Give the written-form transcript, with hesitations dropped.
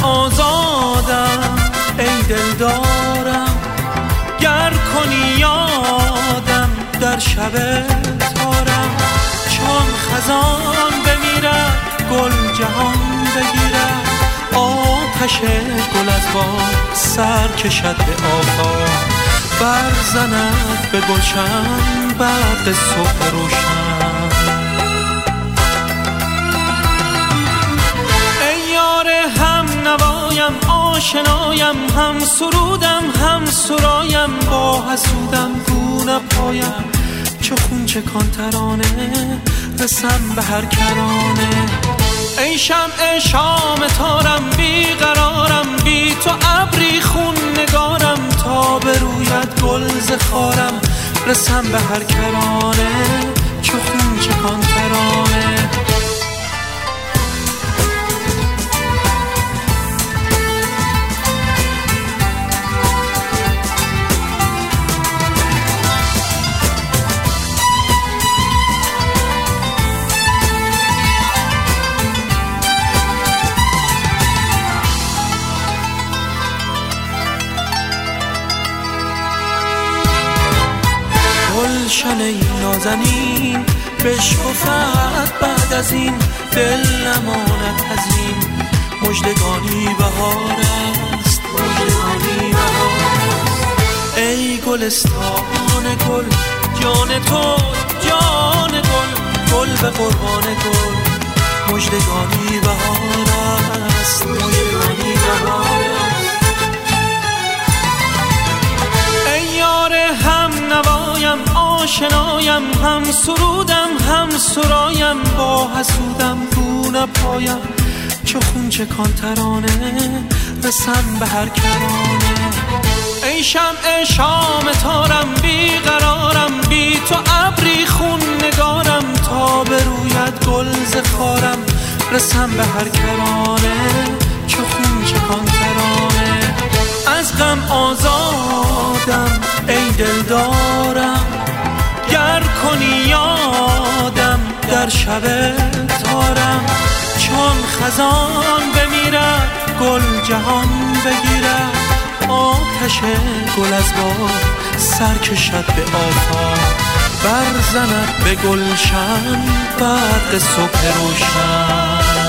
آزادم ای دلدارم، گر کنی یادم در شب تارم. چون خزان بمیرد گل جهان بگیرد، آتش گل از باد سر کشد به آفاق، برزند به گلشن برق صبح روشن. ای یار هم نوایم آشنایم، هم سرودم هم سرایم، با حسودم گو نپایم، چو خون چکان ترانه رسم به هر کرانه. ای شمع شام تارم بیقرارم، بی تو ابری خون نگارم، تا بروید گل ز خارم رسم به هر کرانه، چو خون چکان ترانه. گلشن ای نازنین بشکفد بعد از این، دل نماند هزین، مژدگانی بهار است، مژدگانی بهار است. ای گلستان گل جان تو جان گل، گل به قربان گل، مژدگانی بهار است، مژدگانی بهار است. ای یار هم نوایم آشنایم، هم سرودم هم سرایم، با حسودم گو نپایم، چو خون چکان ترانه رسم به هر کرانه. ای شمع شام تارم بیقرارم، بی تو ابری خون نگارم، تا بروید گل ز خارم رسم به هر کرانه، چو خون چکان ترانه. از غم آزادم ای دلدارم، گر کنی یادم در شب تارم. چون خزان بمیرد گل جهان بگیرد، آتش گل از باد سر کشد به آفاق، برزند به گلشن برق صبح روشن.